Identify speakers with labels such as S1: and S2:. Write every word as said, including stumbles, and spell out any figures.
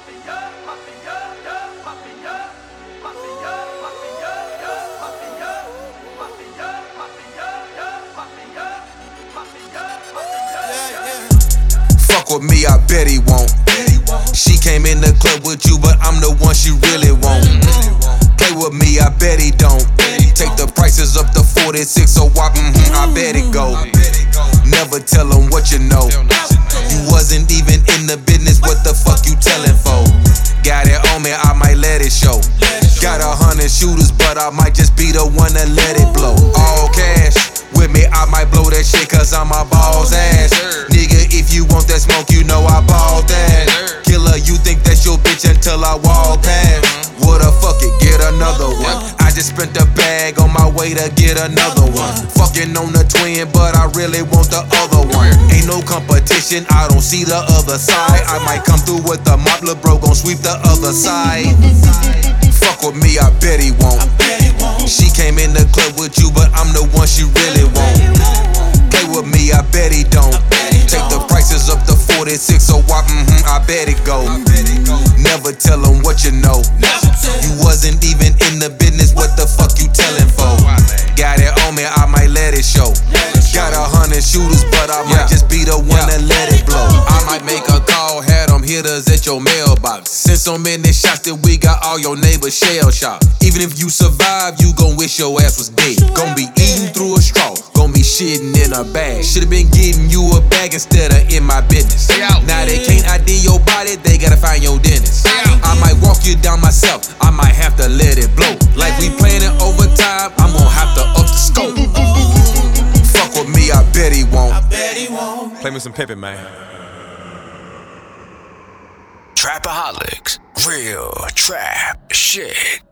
S1: Fuck with me, I bet he won't. She came in the club with you, but I'm the one she really want. Play with me, I bet he don't. Take the prices up to forty-six, so why, mm-hmm, I bet it go. Never tell him what you know. You wasn't even in the business, what the fuck you tellin' for? Got it on me, I might let it show. Got a hundred shooters, but I might just be the one to let it blow. All cash, with me, I might blow that shit cause I'm a boss ass. Nigga, if you want that smoke, you know I ball that. Killer, you think that's your bitch until I walk past. Woulda fuck it, get another one. I just spent a bag on my way to get another one. Fucking on the twin, but I really want the other one. Ain't no competition, I don't see the other side. I might come through with the mop, lil' bro gon' sweep the other side. Fuck with me, I bet he won't. She came in the club with you, but I'm the one she really want. Play with me, I bet he don't. Take the prices up to forty-six, so why, mm-hmm, I bet it go. Never tell him what you know. You wasn't even in the business, what the fuck you tellin' for? Got it on me, I might let it show. Got a hundred shooters, but I might just be the one to let it blow. I might make a call, had them hitters at your mailbox. Send so many shots that we got all your neighbors shell shocked. Even if you survive, you gon' wish your ass was dead. Gon' be eating through a straw, gon' be shitting in a bag. Should've been getting you a bag instead of in my business. Now they can't I D your body, they gotta find your dentist. I might walk you down myself, I might have to let it blow. Like we playing it overtime, I'm gon' have to up the scope. Fuck with me, I bet he won't.
S2: Play me some Pippin, man.
S3: Trapaholics, real trap shit.